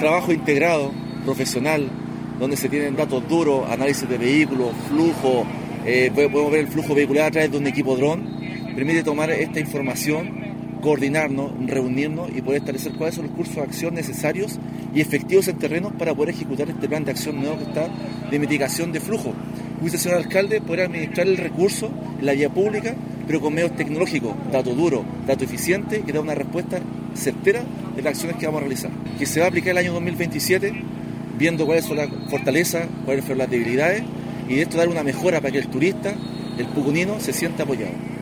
trabajo integrado, profesional, donde se tienen datos duros, análisis de vehículos, flujo, podemos ver el flujo vehicular a través de un equipo dron, permite tomar esta información, coordinarnos, reunirnos y poder establecer cuáles son los cursos de acción necesarios y efectivos en terreno para poder ejecutar este plan de acción nuevo que está de mitigación de flujo. Usted, señor alcalde, podrá administrar el recurso en la vía pública, pero con medios tecnológicos, dato duro, dato eficiente, que da una respuesta certera de las acciones que vamos a realizar. Que se va a aplicar el año 2027, viendo cuáles son las fortalezas, cuáles son las debilidades, y de esto dar una mejora para que el turista, el pucunino, se sienta apoyado.